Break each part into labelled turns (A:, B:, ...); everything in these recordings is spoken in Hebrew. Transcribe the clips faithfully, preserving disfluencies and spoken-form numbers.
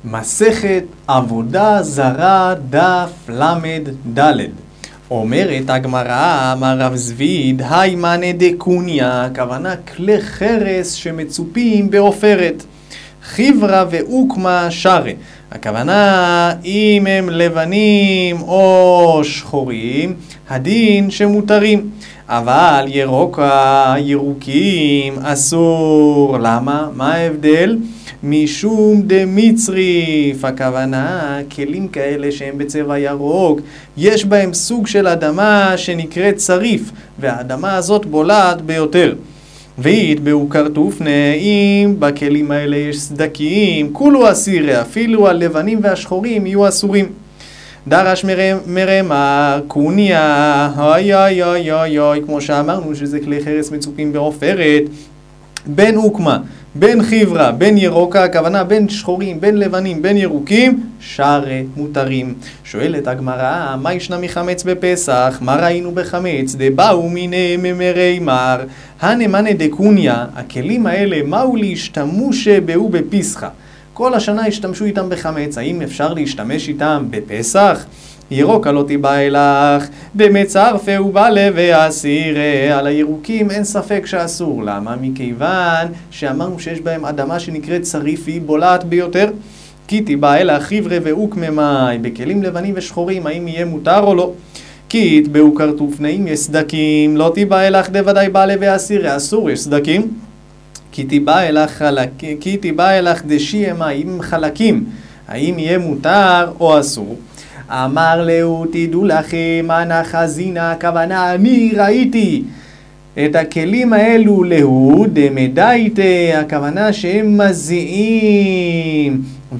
A: מסכת עבודה זרה דף למד דלת. אומרת הגמרא, אמר רב זביד, היי מנה דקוניה, הכוונה כלי חרס שמצופים בעופרת. חיברה ואוקמה שרה, הכוונה אם הם לבנים או שחורים, הדין שמותרים. אבל ירוקה, ירוקים, אסור. למה? מה ההבדל? משום דמצריף, הכוונה כלים כאלה שהם בצבע ירוק, יש בהם סוג של אדמה שנקראת צריף, והאדמה הזאת בולעת ביותר. ויתבעו כרטופנה, אם בכלים האלה יש סדקים, כולו אסירי, אפילו הלבנים והשחורים יהיו אסורים. דרש מרמה, קוניה, אוי אוי אוי אוי אוי, כמו שאמרנו שזה כלי חרס מצופים בעופרת, בין אוקמה, בין חיברה, בין ירוקה, הכוונה בין שחורים, בין לבנים, בין ירוקים, שרה מותרים. שואלת הגמרא, מה ישנה מחמץ בפסח? מה ראינו בחמץ? דבאו מיני ממרי מר, הנמנה דקוניה, הכלים האלה, מהו להשתמוש באו בפסחה? כל השנה השתמשו איתם בחמץ, האם אפשר להשתמש איתם בפסח? ירוקה לא תיבא אלך, דמצרפה ובעלה ואסירה. על הירוקים אין ספק שאסור. למה? מכיוון שאמרנו שיש בהם אדמה שנקראת צריף, היא בולעת ביותר. כי תיבא אלך חיברה ואוקממי, בכלים לבנים ושחורים, האם יהיה מותר או לא? כי יתבעו כרטופנה, אם יש סדקים, לא תיבא אלך דוודאי בעלה ואסירה, אסור, יש סדקים. כי תיבא אלך חלק, כי תיבא אלך דשיימה, אם חלקים, האם יהיה מותר או אסור? אמר לו, תדעו לכם, אנא חזינה, הכוונה, אני ראיתי את הכלים האלו לו, דמדייתה, הכוונה שהם מזיעים,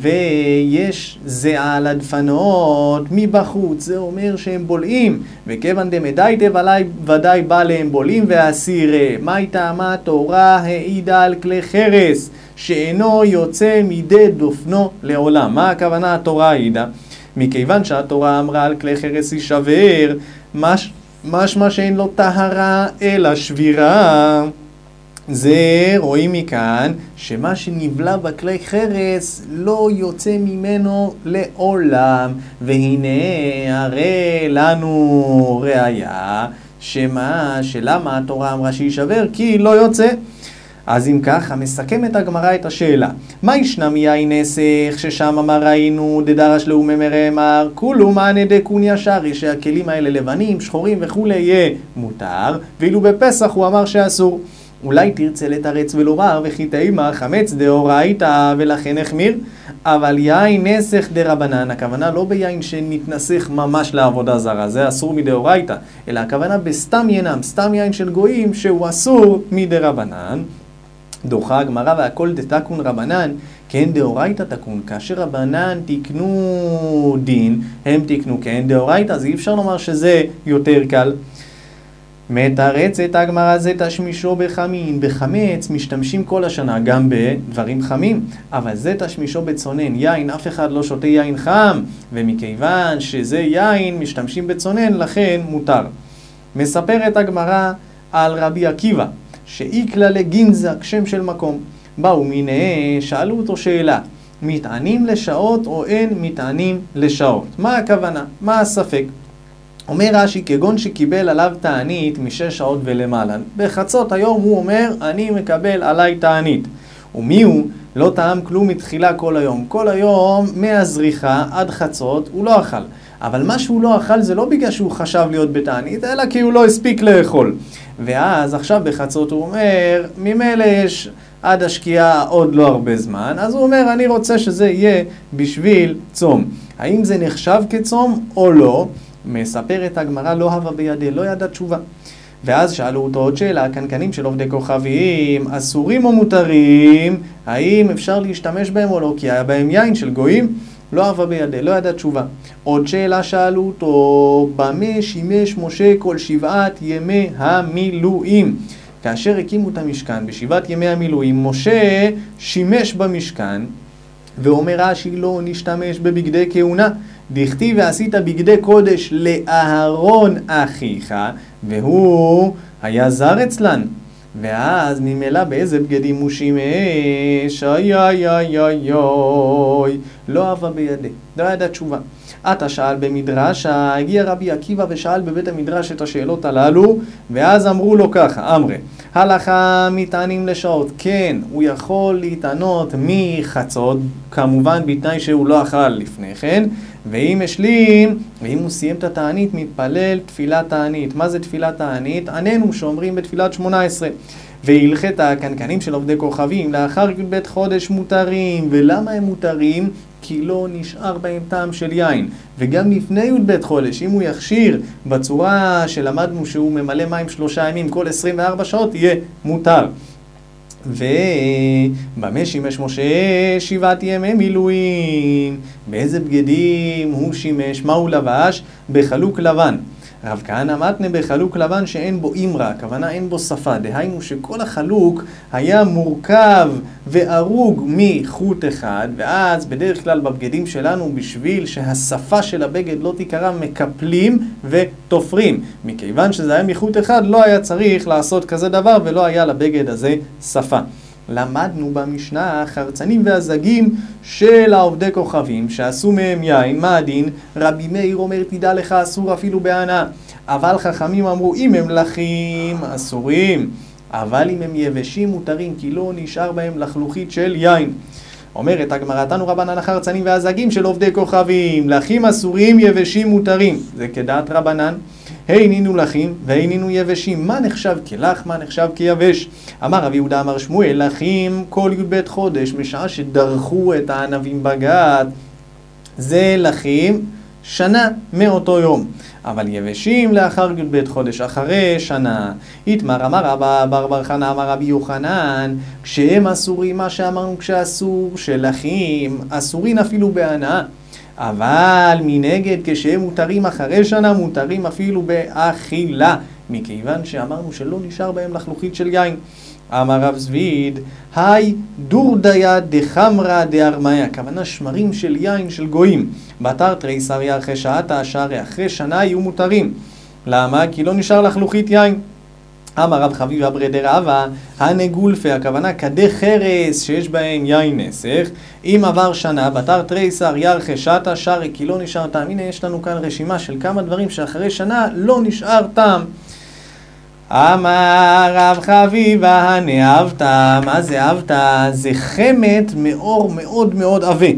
A: ויש זיעה על הדפנות מבחוץ, זה אומר שהם בולעים, וכיוון דמדייתה ודאי בא להם בולעים ואסירה. מה הייתה? מה התורה העידה על כלי חרס, שאינו יוצא מידי דופנו לעולם. מה הכוונה התורה העידה? מכיוון שהתורה אמרה על כלי חרס יישבר, מש, משמע שאין לו טהרה אלא שבירה. זה רואים מכאן שמה שנבלע בכלי חרס לא יוצא ממנו לעולם. והנה הרי לנו ראיה שמה, שלמה התורה אמרה שיישבר? כי לא יוצא. אז אם ככה, מסכמת הגמרא את השאלה. מה ישנה מיין נסך, ששם אמר ראינו, דדרש לאו ממרי אמר, כולו מענה דקוניה שרי, שהכלים האלה לבנים, שחורים וכו' יהיה מותר, ואילו בפסח הוא אמר שאסור. אולי תרצה לתרץ ולומר, וכי תאמר חמץ דאורייתא ולכן החמיר, אבל יין נסך דרבנן, הכוונה לא ביין שמתנסך ממש לעבודה זרה, זה אסור מדאורייתא, אלא הכוונה בסתם ינם, סתם יין של גויים שהוא אסור מדרבנן. דוחה הגמרא, והכל דתקון רבנן, כן דאורייתא תקון, כאשר רבנן תקנו דין, הם תקנו כן דאורייתא, אז אי אפשר לומר שזה יותר קל. מתרצת הגמרא, זה תשמישו בחמין, בחמץ משתמשים כל השנה גם בדברים חמים, אבל זה תשמישו בצונן, יין, אף אחד לא שותה יין חם, ומכיוון שזה יין משתמשים בצונן, לכן מותר. מספרת הגמרא על רבי עקיבא, שאיקלה לגינזק, שם של מקום. באו מיני, שאלו אותו שאלה, מתענים לשעות או אין מתענים לשעות? מה הכוונה? מה הספק? אומר רש"י, כגון שקיבל עליו תענית משש שעות ולמעלה. בחצות היום הוא אומר, אני מקבל עליי תענית. ומי הוא? לא טעם כלום מתחילה כל היום. כל היום מהזריחה עד חצות הוא לא אכל. אבל מה שהוא לא אכל זה לא בגלל שהוא חשב להיות בתענית, אלא כי הוא לא הספיק לאכול. ואז עכשיו בחצות הוא אומר, ממילא יש עד השקיעה עוד לא הרבה זמן, אז הוא אומר, אני רוצה שזה יהיה בשביל צום. האם זה נחשב כצום או לא? מספרת הגמרא, לא הווה בידי, לא ידע תשובה. ואז שאלו אותו עוד שאלה, הקנקנים של עובדי כוכבים, אסורים או מותרים? האם אפשר להשתמש בהם או לא? כי היה בהם יין של גויים? לא הווה בידי, לא ידע תשובה. עוד שאלה שאלו אותו, במה שימש משה כל שבעת ימי המילואים? כאשר הקימו את המשכן בשבעת ימי המילואים, משה שימש במשכן, ואומר רש"י, לא נשתמש בבגדי כהונה, דכתיב ועשית בגדי קודש לאהרון אחיך, והוא היה זר אצלן. ואז ממילא באיזה בגדים הוא שימש? אוי אוי אוי אוי אוי, לא אהבה בידי, לא ידע תשובה. אתה שאל במדרשה, הגיע רבי עקיבא ושאל בבית המדרש את השאלות הללו, ואז אמרו לו ככה, אמרי, הלכה מטענים לשעות, כן, הוא יכול להתענות מחצות, כמובן בתנאי שהוא לא אכל לפני כן, ואם השלים, ואם הוא סיים את התענית, מתפלל תפילת תענית. מה זה תפילת תענית? עננו שאומרים בתפילת שמונה עשרה. והלכת הקנקנים של עובדי כוכבים לאחר י"ב חודש מותרים. ולמה הם מותרים? כי לא נשאר בהם טעם של יין. וגם לפני י"ב חודש, אם הוא יכשיר בצורה שלמדנו שהוא ממלא מים שלושה ימים כל עשרים וארבע שעות, יהיה מותר. ובמה שימש משה שבעת ימי מילואים? באיזה בגדים הוא שימש? מה הוא לבש? בחלוק לבן. רב כהנא מתנה בחלוק לבן שאין בו אימרה, הכוונה אין בו שפה, דהיינו שכל החלוק היה מורכב וארוג מחוט אחד, ואז בדרך כלל בבגדים שלנו בשביל שהשפה של הבגד לא תיקרא מקפלים ותופרים. מכיוון שזה היה מחוט אחד לא היה צריך לעשות כזה דבר ולא היה לבגד הזה שפה. למדנו במשנה חרצנים והזגים של העובדי כוכבים שעשו מהם יין. מה הדין? רבי מאיר אומר תדע לך אסור אפילו בהנאה, אבל חכמים אמרו אם הם לחים אסורים, אבל אם הם יבשים מותרים כי לא נשאר בהם לחלוכית של יין. אומרת הגמרא תנו רבנן החרצנים והזגים של עובדי כוכבים, לחים אסורים יבשים מותרים, זה כדעת רבנן. הנינו לחים והנינו יבשים. מה נחשב כלח? מה נחשב כיבש? אמר רבי יהודה אמר שמואל, לחים כל י"ב חודש משעה שדרכו את הענבים בגת, זה לחים שנה מאותו יום, אבל יבשים לאחר י"ב חודש אחרי שנה. איתמר אמר רבא בר בר חנא אמר רבי יוחנן, כשהם אסורים, מה שאמרנו כשאסור שלחים אסורים אפילו בהנאה, אבל מנגד כשהם מותרים אחרי שנה מותרים אפילו באכילה, מכיוון שאמרנו שלא נשאר בהם לחלוכית של יין. אמר רב זביד, היי דורדיה דחמרה דארמיה, הכוונה שמרים של יין של גויים, בתר תריסר ירחי שעתה שערי אחרי שנה יהיו מותרים. למה? כי לא נשאר לחלוכית יין. אמר רב חביב אברי דרבא, הנגולפה, הכוונה כדי חרס שיש בהם יין נסך, אם עבר שנה, בתר תריסר ירחי שעתה שערי, כי לא נשאר טעם. הנה יש לנו כאן רשימה של כמה דברים שאחרי שנה לא נשאר טעם. אמר רב חביבה הנאהבתה, מה זה אהבתה? זה חמת מאור מאוד מאוד עבה.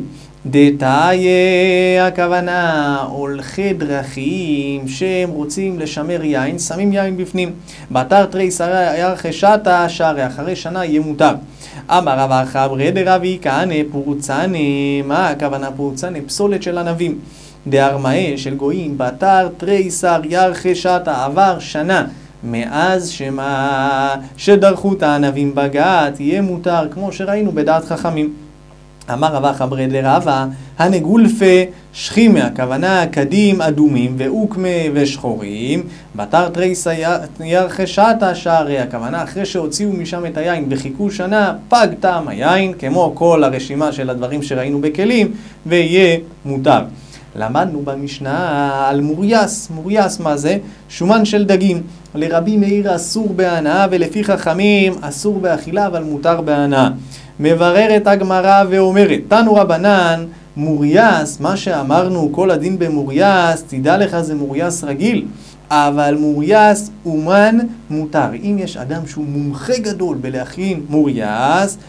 A: דתאיה, הכוונה הולכי דרכים שהם רוצים לשמר יין, שמים יין בפנים. בתר תריסר ירחי שעתה שערי, אחרי שנה יהיה מותר. אמר רב חברי דרבי כהנא פורצנה, מה הכוונה פורצנה? פסולת של ענבים. דארמאה של גויים, בתר תריסר ירחי שעתה, עבר שנה מאז שמה שדרכו את הענבים בגת, יהיה מותר, כמו שראינו בדעת חכמים. אמר רבא חברי דרבא, הנגולפה שכימה, הכוונה קדים אדומים ואוקמה ושחורים, בתר תריסר ירחי שעתה שערי, הכוונה אחרי שהוציאו משם את היין וחיכו שנה, פג טעם היין, כמו כל הרשימה של הדברים שראינו בכלים, ויהיה מותר. למדנו במשנה על מורייס. מורייס מה זה? שומן של דגים. לרבי מאיר אסור בהנאה ולפי חכמים אסור באכילה אבל מותר בהנאה. מבררת הגמרא ואומרת, תנו רבנן, מורייס, מה שאמרנו כל הדין במורייס, תדע לך זה מורייס רגיל, אבל מורייס אומן מותר. אם יש אדם שהוא מומחה גדול בלהכין מורייס,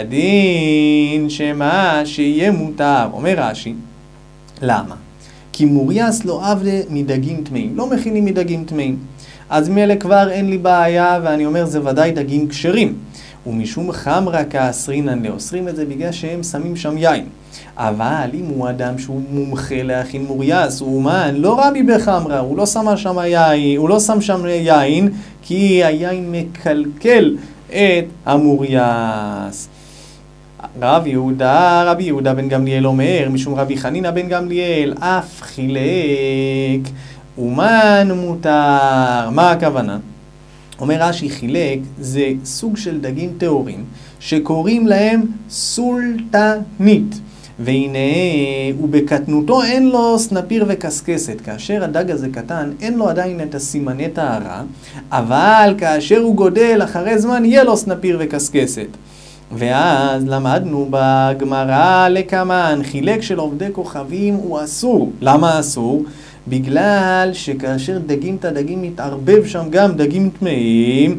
A: הדין שמה שיהיה מותר. אומר רש"י, למה? כי מורייס לא עבדה מדגים טמאים, לא מכינים מדגים טמאים. אז מלא כבר אין לי בעיה, ואני אומר זה ודאי דגים כשרים. ומשום חמרה כאסרינן, לאוסרים את זה בגלל שהם שמים שם יין. אבל אם הוא אדם שהוא מומחה להכין מורייס, הוא אומן, לא רבי בחמרה, הוא לא שם שם יין, הוא לא שם שם יין, כי היין מקלקל את המורייס. רב יהודה, רבי יהודה בן גמליאל אומר, משום רבי חנינא בן גמליאל, אף חילק אומן מותר. מה הכוונה? אומר רש"י, חילק זה סוג של דגים טהורים שקוראים להם סולטנית, והנה, ובקטנותו אין לו סנפיר וקסקסת. כאשר הדג הזה קטן, אין לו עדיין את הסימני טהרה, אבל כאשר הוא גודל, אחרי זמן יהיה לו סנפיר וקסקסת. ואז למדנו בגמרא לקמן, חילק של עובדי כוכבים הוא אסור. למה אסור? בגלל שכאשר דגים את הדגים מתערבב שם גם דגים טמאים,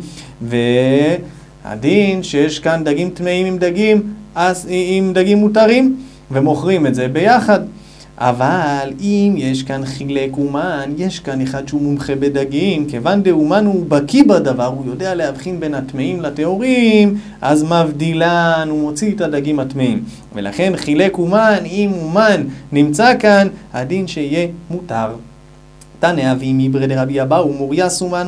A: והדין שיש כאן דגים טמאים עם דגים, עם דגים מותרים, ומוכרים את זה ביחד. אבל אם יש כאן חילק אומן, יש כאן אחד שהוא מומחה בדגים, כיוון דאומן הוא בקיא בדבר, הוא יודע להבחין בין הטמאים לטהורים, אז מבדילן, הוא מוציא את הדגים הטמאים. ולכן חילק אומן, אם אומן נמצא כאן, הדין שיהיה מותר. תנא ואם עברי דרבי אבאו מורייס אומן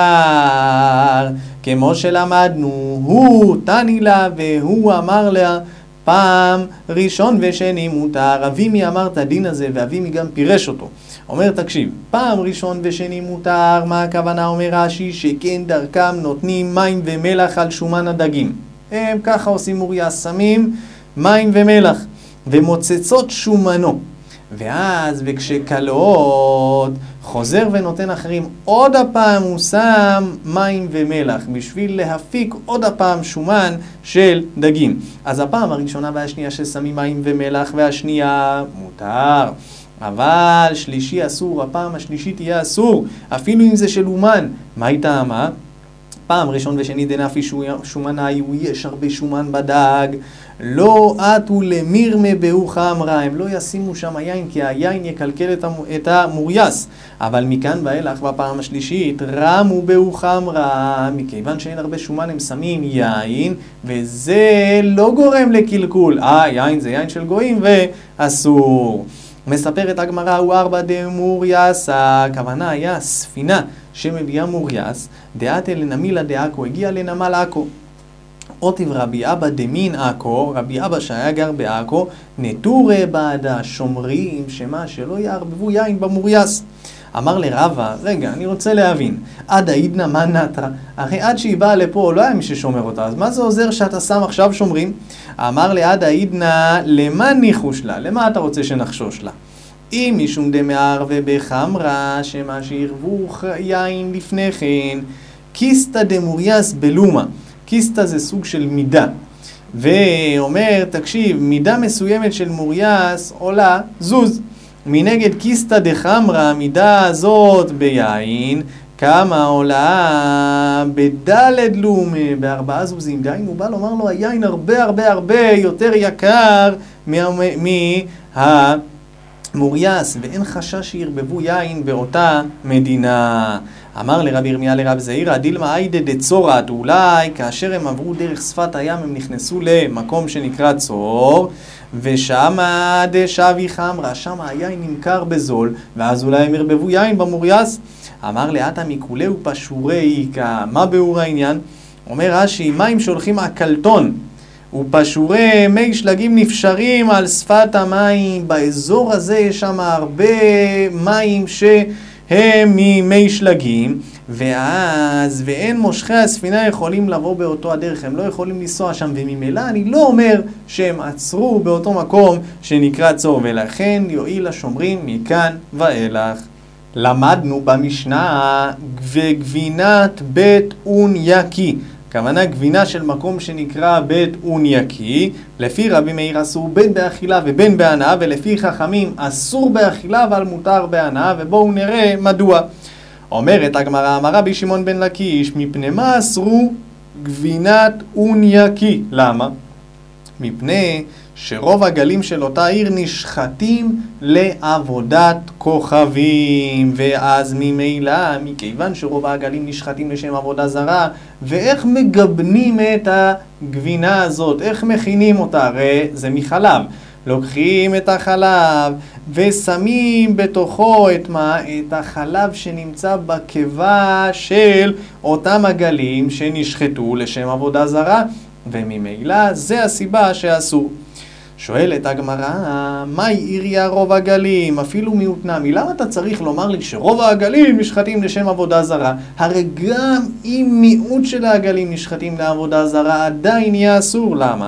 A: מותר, כמו שלמדנו, הוא תני לה והוא אמר לה, פעם ראשון ושני מותר. אבימי אמר את הדין הזה ואבימי גם פירש אותו. אומר תקשיב, פעם ראשון ושני מותר, מה הכוונה? אומר רש"י שכן דרכם נותנים מים ומלח על שומן הדגים. הם ככה עושים מורייס, שמים מים ומלח ומוצצות שומנו, ואז וכשקלות חוזר ונותן אחרים, עוד הפעם הוא שם מים ומלח בשביל להפיק עוד הפעם שומן של דגים. אז הפעם הראשונה והשנייה ששמים מים ומלח והשנייה מותר, אבל שלישי אסור, הפעם השלישית תהיה אסור, אפילו אם זה של אומן. מה היא טעמה? פעם ראשון ושני דנפי שומנאי, יש הרבה שומן בדג, לא עטו למירמה באו חמרה, הם לא ישימו שם יין כי היין יקלקל את המורייס. אבל מכאן ואילך בפעם השלישית רמו באו חמרה, מכיוון שאין הרבה שומן הם שמים יין, וזה לא גורם לקלקול. אה, יין זה יין של גויים ואסור. מספרת הגמרא, הוא ארבע דמורייס, הכוונה היה ספינה שמביאה מורייס, דעת לנמילה דעכו, הגיע לנמל עכו. אותיב רבי אבא דמין עכו, רבי אבא שהיה גר בעכו, נטורי בעדה, שומרים שמה שלא יערבבו יין במורייס. אמר לרבא, רגע, אני רוצה להבין, עד העידנה מה נטרה? הרי עד שהיא באה לפה לא היה מי ששומר אותה, אז מה זה עוזר שאתה שם עכשיו שומרים? אמר לעד העידנה, למה ניחוש לה? למה אתה רוצה שנחשוש לה? אם משום דמער ובחמרה, שמה שירבו יין לפני כן, קיסטה דמורייס בלומה. קיסטה זה סוג של מידה, ואומר, תקשיב, מידה מסוימת של מורייס עולה זוז. מנגד קיסטה דחמרה, המידה הזאת ביין, כמה עולה? בדלת לומה, בארבעה זוזים. דהיינו, הוא בא לומר לו, היין הרבה הרבה הרבה יותר יקר מהמורייס, ואין חשש שירבבו יין באותה מדינה. אמר לרבי ירמיה לרב זעירא, דילמה איידה דצורת, אולי כאשר הם עברו דרך שפת הים הם נכנסו למקום שנקרא צור, ושמה דשבי חמרה, שמה היין נמכר בזול, ואז אולי הם ירבבו יין במורייס. אמר לאתה מקולי ופשורי, מה באור העניין? אומר רש"י, מים שהולכים הקלטון ופשורי מי שלגים נפשרים על שפת המים, באזור הזה יש שם הרבה מים שהם ממי שלגים, ואז ואין מושכי הספינה יכולים לבוא באותו הדרך, הם לא יכולים לנסוע שם, וממילא אני לא אומר שהם עצרו באותו מקום שנקרא צור, ולכן יועיל השומרים מכאן ואילך. למדנו במשנה וגבינת בית אונייקי, כוונה גבינה של מקום שנקרא בית אונייקי, לפי רבי מאיר אסור בין באכילה ובין בהנאה, ולפי חכמים אסור באכילה אבל מותר בהנאה, ובואו נראה מדוע. אומרת הגמרא, אמר רבי שמעון בן לקיש, מפני מה אסרו גבינת אונייקי? למה? מפני שרוב הגלים של אותה עיר נשחטים לעבודת כוכבים, ואז ממילא, מכיוון שרוב הגלים נשחטים לשם עבודה זרה, ואיך מגבנים את הגבינה הזאת, איך מכינים אותה? הרי זה מחלב. לוקחים את החלב ושמים בתוכו את מה? את החלב שנמצא בקיבה של אותם הגלים שנשחטו לשם עבודה זרה, וממילא זה הסיבה שאסור. שואלת הגמרא, מהי עיריה רוב הגלים? אפילו מיעוט נמי. למה אתה צריך לומר לי שרוב הגלים נשחטים לשם עבודה זרה? הרי גם אם מיעוט של הגלים נשחטים לעבודה זרה, עדיין יהיה אסור. למה?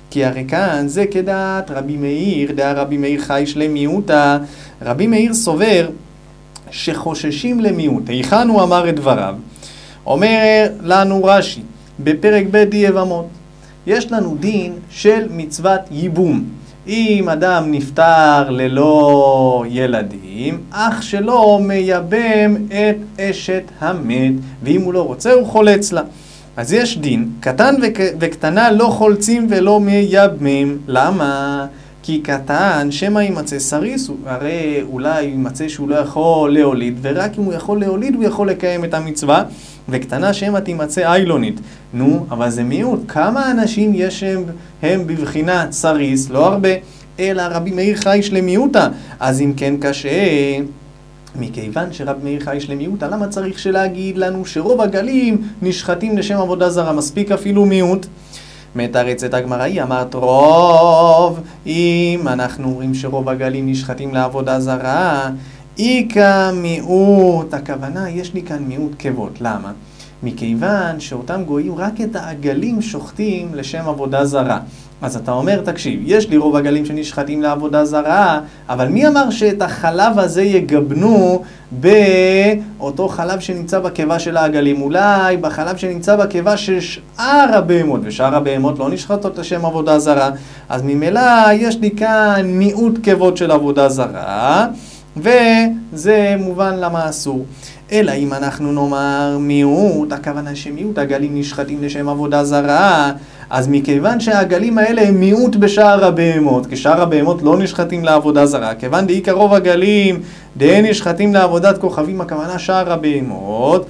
A: כי הרי כאן זה כדעת רבי מאיר, דעה רבי מאיר חייש למיעוטה. רבי מאיר סובר שחוששים למיעוט. היכן הוא אמר את דבריו? אומר לנו רש"י, בפרק ב' יבמות, יש לנו דין של מצוות ייבום. אם אדם נפטר ללא ילדים, אח שלו מייבם את אשת המת, ואם הוא לא רוצה הוא חולץ לה. אז יש דין, קטן וקטנה לא חולצים ולא מייבמים. למה? כי קטן, שמא יימצא סריס, הרי אולי יימצא שהוא לא יכול להוליד, ורק אם הוא יכול להוליד הוא יכול לקיים את המצווה, וקטנה שמא תימצא איילונית. נו, אבל זה מיעוט. כמה אנשים יש הם, הם בבחינת סריס? לא הרבה, אלא רבי מאיר חייש למיעוטה. אז אם כן קשה, מכיוון שרבי מאיר חייש למיעוטה, למה צריך שלהגיד לנו שרוב הגלים נשחטים לשם עבודה זרה? מספיק אפילו מיעוט. מתרצת הגמרא, היא אמרת רוב, אם אנחנו אומרים שרוב הגלים נשחטים לעבודה זרה, איקה מיעוט, הכוונה יש לי כאן מיעוט כבוד. למה? מכיוון שאותם גויים רק את העגלים שוחטים לשם עבודה זרה. אז אתה אומר, תקשיב, יש לי רוב הגלים שנשחטים לעבודה זרה, אבל מי אמר שאת החלב הזה יגבנו באותו חלב שנמצא בקיבה של העגלים? אולי בחלב שנמצא בקיבה של שאר הבהמות, ושאר הבהמות לא נשחטות לשם עבודה זרה. אז ממילא יש לי כאן מיעוט כבוד של עבודה זרה, וזה מובן למה אסור. אלא אם אנחנו נאמר מיעוט, הכוונה שמיעוט הגלים נשחטים לשם עבודה זרה, אז מכיוון שהגלים האלה הם מיעוט בשאר הבהמות, כי שאר הבהמות לא נשחטים לעבודה זרה, כיוון דאיקה רוב הגלים די נשחטים לעבודת כוכבים, הכוונה שאר הבהמות,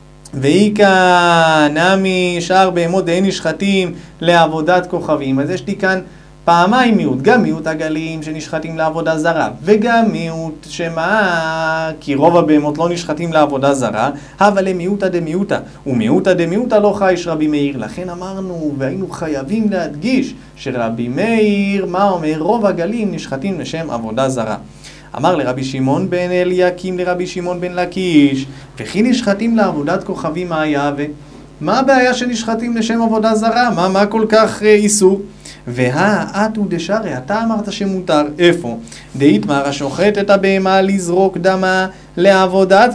A: ואיקה נמי שאר בהמות די נשחטים לעבודת כוכבים. אז יש לי כאן פעמיים מיעוט, גם מיעוט הגלים שנשחטים לעבודה זרה, וגם מיעוט שמה, כי רוב הבהמות לא נשחטים לעבודה זרה, אבל הם מיעוטה דמיעוטה, ומיעוטה דמיעוטה לא חייש רבי מאיר. לכן אמרנו והיינו חייבים להדגיש שרבי מאיר, מה אומר? רוב הגלים נשחטים לשם עבודה זרה. אמר לרבי שמעון בן אליקים לרבי שמעון בן לקיש, וכי נשחטים לעבודת כוכבים מה היה? ומה הבעיה שנשחטים לשם עבודה זרה? מה, מה כל כך איסור? והאתו דשרי, אתה אמרת שמותר. איפה? דאיתמר השוחט את הבהמה לזרוק דמה לעבודת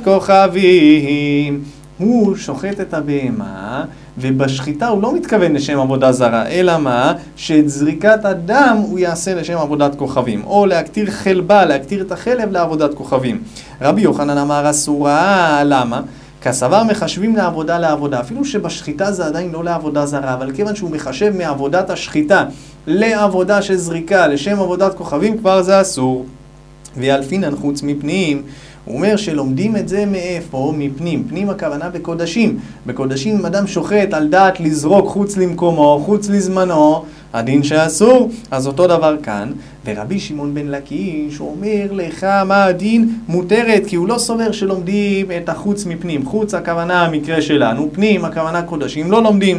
A: כוכבים. הוא שוחט את הבהמה, ובשחיטה הוא לא מתכוון לשם עבודה זרה, אלא מה? שאת זריקת הדם הוא יעשה לשם עבודת כוכבים, או להקטיר חלבה, להקטיר את החלב לעבודת כוכבים. רבי יוחנן אמר אסורה. למה? כסבר מחשבים לעבודה לעבודה, אפילו שבשחיטה זה עדיין לא לעבודה זרה, אבל כיוון שהוא מחשב מעבודת השחיטה לעבודה של זריקה, לשם עבודת כוכבים, כבר זה אסור. ואלפינן חוץ מפנים, הוא אומר שלומדים את זה מאיפה? מפנים. פנים הכוונה בקודשים. בקודשים אם אדם שוחט על דעת לזרוק חוץ למקומו, חוץ לזמנו, הדין שאסור. אז אותו דבר כאן. ורבי שמעון בן לקיש אומר לך מה הדין? מותרת, כי הוא לא סובר שלומדים את החוץ מפנים. חוץ הכוונה המקרה שלנו, פנים הכוונה קודשים, לא לומדים.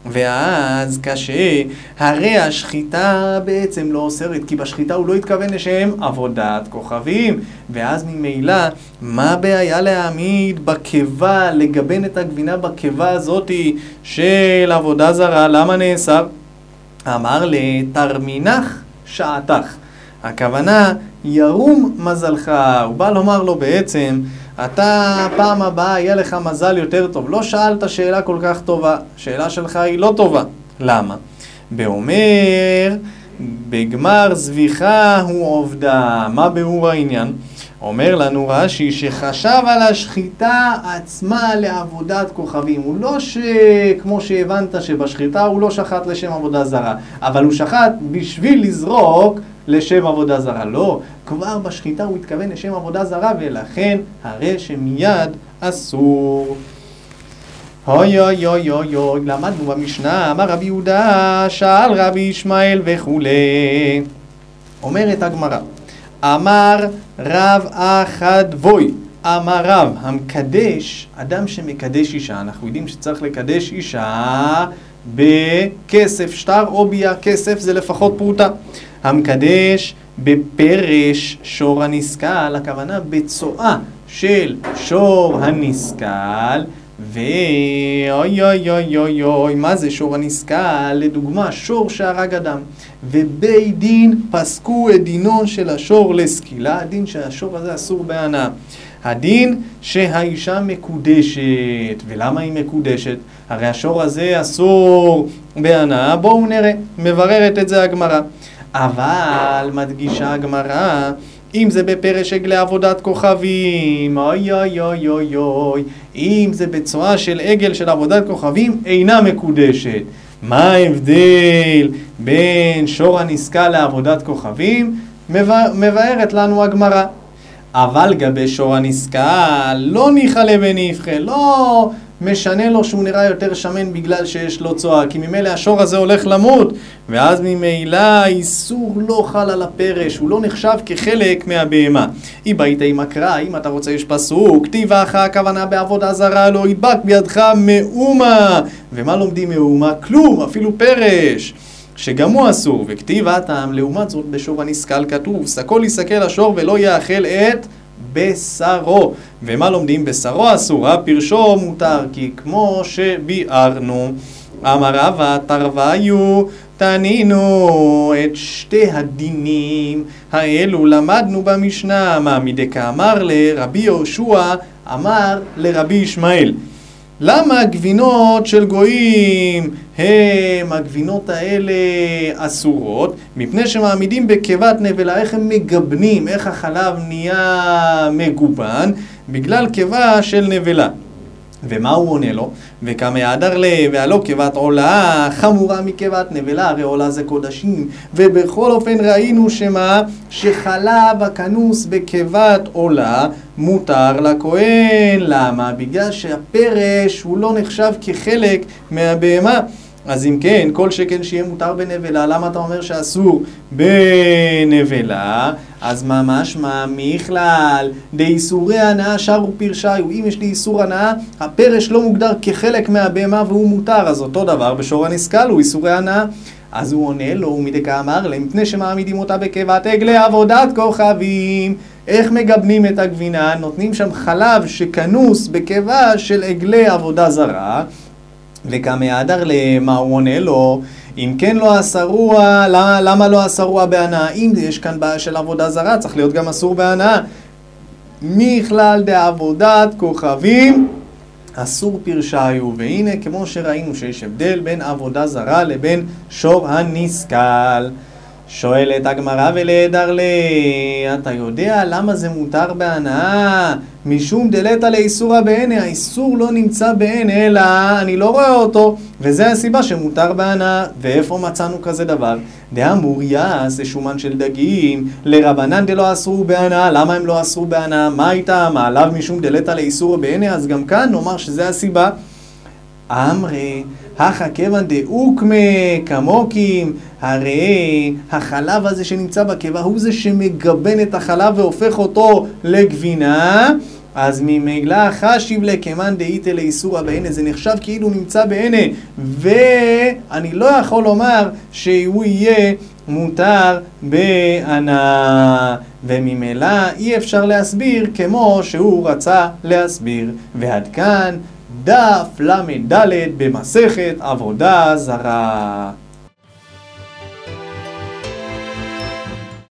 A: ואז קשה, הרי השחיטה בעצם לא אוסרת, כי בשחיטה הוא לא התכוון לשם עבודת כוכבים, ואז ממילא מה הבעיה להעמיד בקיבה, לגבן את הגבינה בקיבה הזאת של עבודה זרה? למה נאסר? אמר לתרמינך שעתך, הכוונה ירום מזלך. הוא בא לומר לו בעצם, אתה פעם הבאה יהיה לך מזל יותר טוב. לא שאלת שאלה כל כך טובה, שאלה שלך היא לא טובה. למה? באומר בגמר זביחה הוא עובדה. מה ביאור העניין? אומר לנו רש"י שחשב על השחיטה עצמה לעבודת כוכבים. הוא לא שכמו שהבנת שבשחיטה הוא לא שחט לשם עבודה זרה, אבל הוא שחט בשביל לזרוק לשם עבודה זרה. לא, כבר בשחיטה הוא התכוון לשם עבודה זרה, ולכן הרי שמיד אסור. אוי אוי אוי אוי אוי, למדנו במשנה, אמר רבי יהודה, שאל רבי ישמעאל וכו'. אומרת הגמרא, אמר רב אחד בוי, אמר רב, המקדש, אדם שמקדש אישה, אנחנו יודעים שצריך לקדש אישה בכסף שטר או ביה, כסף זה לפחות פרוטה. המקדש בפרש שור הנסקל, הכוונה בצועה של שור הנסקל, ואוי אוי אוי אוי אוי, מה זה שור הנסקל? לדוגמה, שור שהרג אדם. ובית דין פסקו את דינו של השור לסקילה, הדין שהשור הזה אסור בהנאה. הדין שהאישה מקודשת. ולמה היא מקודשת? הרי השור הזה אסור בהנאה. בואו נראה, מבררת את זה הגמרא. אבל מדגישה הגמרא, אם זה בפרש עגלי עבודת כוכבים, אוי אוי אוי אוי אוי, אם זה בצורה של עגל של עבודת כוכבים, אינה מקודשת. מה ההבדל בין שור הנסקל לעבודת כוכבים? מבארת לנו הגמרא. אבל גבי שור הנסקל לא ניחלה ונפחה, לא משנה לו שהוא נראה יותר שמן בגלל שיש לו צוהר, כי ממילא השור הזה הולך למות, ואז ממילא איסור לא חל על הפרש, הוא לא נחשב כחלק מהבהמה. היא בעית עם הקרא, אם אתה רוצה יש פסוק, כתיב אחא, הכוונה בעבודה זרה, לא ידבק בידך מאומה. ומה לומדים מאומה? כלום, אפילו פרש, שגם הוא אסור. וכתיב הטעם, לעומת זאת בשור הנסקל כתוב, סקול יסקל השור ולא יאכל את בשרו. ומה לומדים? בשרו אסורה, פרשו מותר, כי כמו שביארנו, אמר רבא תרוויו, תנינו את שתי הדינים האלו למדנו במשנה. מה מדכאמר לרבי יהושע אמר לרבי ישמעאל, למה הגבינות של גויים הם הגבינות האלה אסורות? מפני שמעמידים בקיבת נבלה. איך הם מגבנים, איך החלב נהיה מגובן? בגלל קיבה של נבלה. ומה הוא עונה לו? וכמה יעדר לה, והלא קיבת עולה חמורה מקיבת נבלה, הרי עולה זה קודשים. ובכל אופן ראינו שמה? שחלב הכנוס בקיבת עולה מותר לכהן. למה? בגלל שהפרש הוא לא נחשב כחלק מהבהמה. אז אם כן, כל שכן שיהיה מותר בנבלה, למה אתה אומר שאסור בנבלה? אז ממש מה מכלל דאיסורי הנאה שרו פרשיו. אם יש לי איסור הנאה, הפרש לא מוגדר כחלק מהבהמה והוא מותר. אז אותו דבר בשור הנסקל הוא איסורי הנאה. אז הוא עונה לו, ומדכאמר להם, מפני שמעמידים אותה בקיבת עגלי עבודת כוכבים. איך מגבנים את הגבינה? נותנים שם חלב שכנוס בקיבה של עגלי עבודה זרה. וכמה יעדר למה הוא עונה לו, אם כן לא אסרוע, למה, למה לא אסרוע בהנאה? אם יש כאן בעיה של עבודה זרה, צריך להיות גם אסור בהנאה. מכלל דעבודת כוכבים אסור פרשיו. והנה כמו שראינו שיש הבדל בין עבודה זרה לבין שור הנסקל. שואלת הגמרא ולהדר לי, אתה יודע למה זה מותר בהנאה? משום דלתא לאיסורא בעיני, האיסור לא נמצא בעיני, אלא אני לא רואה אותו, וזה הסיבה שמותר בהנאה. ואיפה מצאנו כזה דבר? דאמור יעש שומן של דגים, לרבנן דלא אסרו בהנאה. למה הם לא אסרו בהנאה? מה הייתה? מעליו משום דלתא לאיסורא בעיני, אז גם כאן נאמר שזה הסיבה. אמרי, הכא כיוון דאוקמה כמוקים, הרי החלב הזה שנמצא בקיבה הוא זה שמגבן את החלב והופך אותו לגבינה. אז ממילא חשיב לכמן דאיתא לאיסורא בעיני, זה נחשב כאילו נמצא בעיני, ואני לא יכול לומר שהוא יהיה מותר בהנאה, וממילא אי אפשר להסביר כמו שהוא רצה להסביר. ועד כאן דף למד ד' במסכת עבודה זרה.